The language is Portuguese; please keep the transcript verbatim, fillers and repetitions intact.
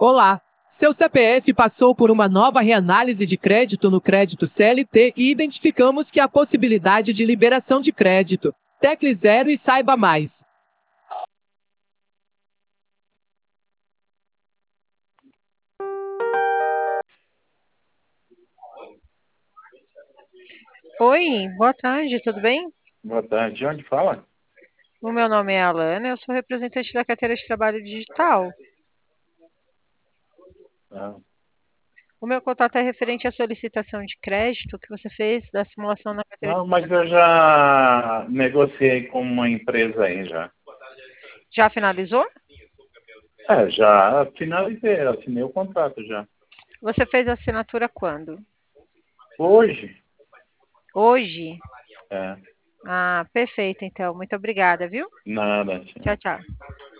Olá! Seu C P F passou por uma nova reanálise de crédito no crédito C L T e identificamos que há possibilidade de liberação de crédito. Tecle zero e saiba mais. Oi, boa tarde, tudo bem? Boa tarde. De onde fala? O meu nome é Alana, eu sou representante da carteira de trabalho digital. Ah, O meu contato é referente à solicitação de crédito que você fez da simulação na carteira de não, mas trabalho. eu já negociei com uma empresa aí já. Já finalizou? É, já finalizei, assinei o contrato já. Você fez a assinatura quando? Hoje? Hoje? É, Ah, perfeito, então. Muito obrigada, viu? nada. Tchau, tchau.